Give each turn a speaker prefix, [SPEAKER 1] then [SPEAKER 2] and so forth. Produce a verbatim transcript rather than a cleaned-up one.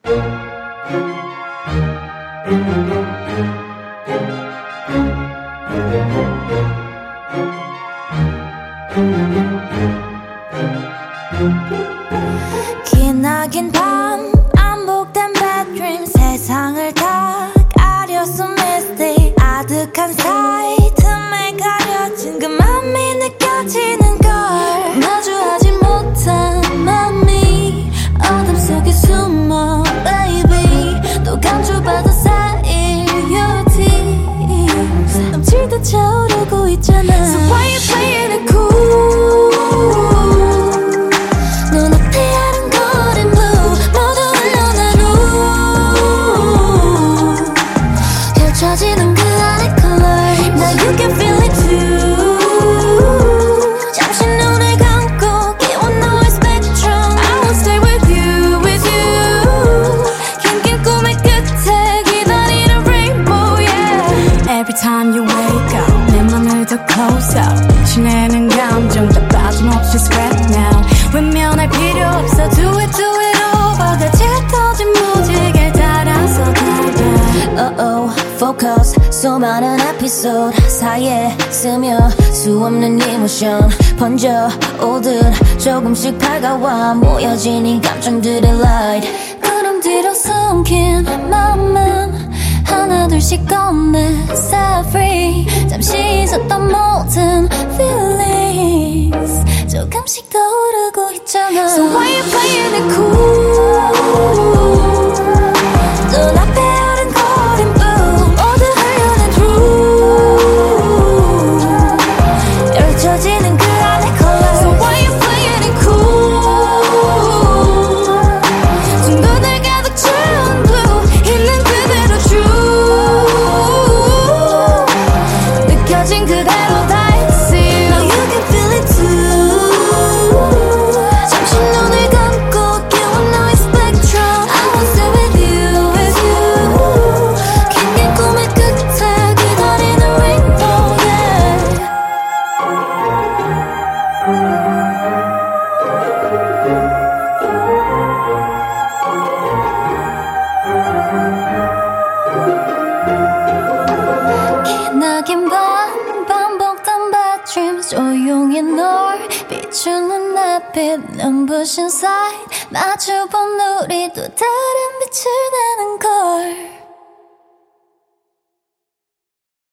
[SPEAKER 1] 기나긴 밤 반복된 bad dream 세상을 다 가렸어 misty 아득한 사이 틈에 가려진 그 맘이 느껴지는 걸 마주하지 못한 맘이 어둠 속에 숨어 baby 또 감춰받아 쌓일 your tears 넘치듯 차오르고 있잖아 So why you playing it cool 눈앞에 아른거린 blue 모두 흘러난 우 펼쳐지는 그 안의 color Now you can feel it too 잠시 눈을 감고 깨운 너의 spectrum I will stay with you, with you 긴긴 꿈의 끝에 기다리는 rainbow, yeah Every time you wake up 내 맘을 더 close up 지내는 감정 다 빠짐없이 spread now 외면할 필요 없어 Do it, do it over 같이 터진 무지개 따라서 달려 Uh-oh, focus 수많은 에피소드 사이에 스며 수없는 이모션 번져 오듯 조금씩 밝아와 모여진 이 감정들의 light 구름 뒤로 숨긴 맘은 하나둘씩 꺼내 set free 잠시 있었던 모든 feelings 조금씩 떠오르고 있잖아 So why you playing it cool 눈앞에 아른거린 blue 모두 흘려낸 through 펼쳐지는 그 안의 color So why you playing it cool 둥근을 가득 채운 blue 있는 그대로 true 느껴진 그대로 다 exist Now you can feel it too 잠시 눈을 감고 깨운 너의 spectrum I will stay with you, with you 긴긴 꿈의 끝에 기다리는 rainbow, yeah 기나긴 밤 반복된 bad dreams 조용히 널 비추는 햇빛 눈부신 사이 마주본 우리 또 다른 빛을 내는 걸